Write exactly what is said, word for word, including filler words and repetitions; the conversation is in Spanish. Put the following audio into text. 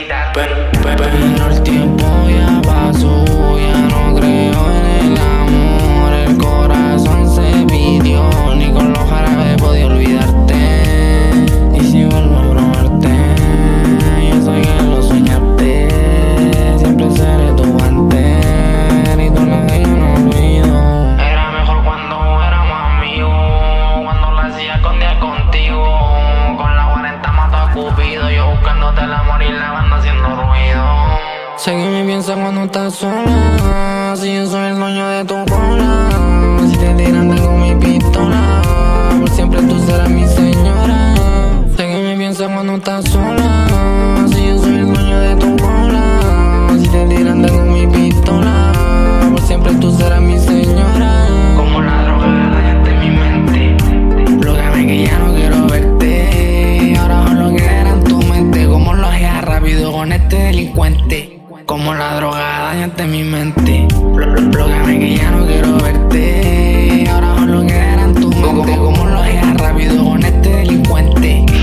olvidar. Pero, pero, pero el tiempo ya pasó, ya no creo en el amor. El corazón se pidió, ni con los jarabes podía olvidarte. Y si vuelvo a probarte, yo sé que lo soñaste. Siempre seré tu guante, y tú la que yo no olvido. Era mejor cuando éramos amigos, cuando lo hacía escondida contigo. Con la cuarenta mato a Cupido, yo buscándote el amor y la banda haciendo ruido. Sé que me piensas cuando estás sola, si yo soy el dueño de tu cola. Si te tiran tengo mi pistola, por siempre tú serás mi señora. Sé que me piensas cuando estás sola, si yo soy el dueño de tu cola. Si te tiran tengo mi pistola, por siempre tú serás mi señora. Como la droga dañaste mi mente. Bloqueame que ya no quiero verte. Ahora solo queda en tu mente. Como lo hacía rápido con este delincuente. Como la droga dañaste mi mente. Bloqueame que ya no quiero verte. Ahora solo queda en tu mente. Como lo hacía rápido con este delincuente.